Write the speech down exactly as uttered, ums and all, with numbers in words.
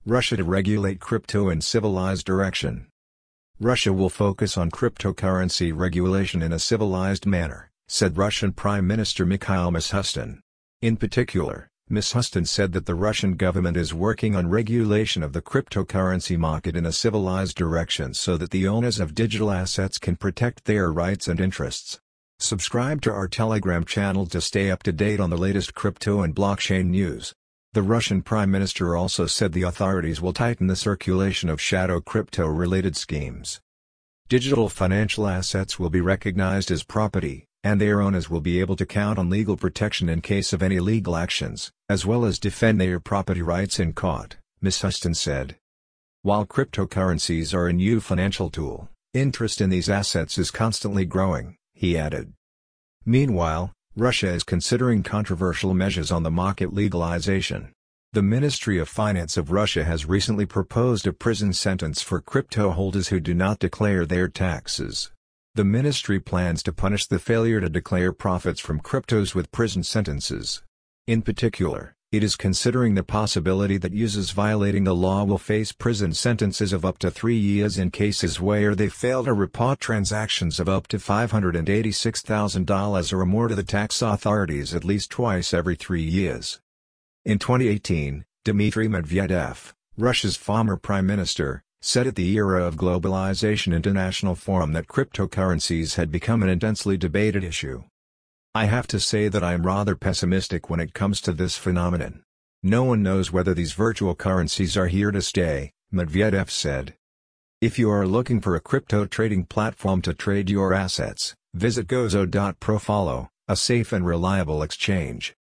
Russia to regulate crypto in civilized direction. Russia will focus on cryptocurrency regulation in a civilized manner, said Russian Prime Minister Mikhail Mishustin. In particular, Mishustin said that the Russian government is working on regulation of the cryptocurrency market in a civilized direction so that the owners of digital assets can protect their rights and interests. Subscribe to our Telegram channel to stay up to date on the latest crypto and blockchain news. The Russian Prime Minister also said the authorities will tighten the circulation of shadow crypto-related schemes. Digital financial assets will be recognized as property, and their owners will be able to count on legal protection in case of any legal actions, as well as defend their property rights in court, Mishustin said. While cryptocurrencies are a new financial tool, interest in these assets is constantly growing, he added. Meanwhile, Russia is considering controversial measures on the market legalization. The Ministry of Finance of Russia has recently proposed a prison sentence for crypto holders who do not declare their taxes. The ministry plans to punish the failure to declare profits from cryptos with prison sentences. In particular, it is considering the possibility that users violating the law will face prison sentences of up to three years in cases where they fail to report transactions of up to five hundred eighty-six thousand dollars or more to the tax authorities at least twice every three years. In twenty eighteen, Dmitry Medvedev, Russia's former prime minister, said at the Era of Globalization International Forum that cryptocurrencies had become an intensely debated issue. I have to say that I am rather pessimistic when it comes to this phenomenon. No one knows whether these virtual currencies are here to stay, Medvedev said. If you are looking for a crypto trading platform to trade your assets, visit gozo dot pro. Follow, a safe and reliable exchange.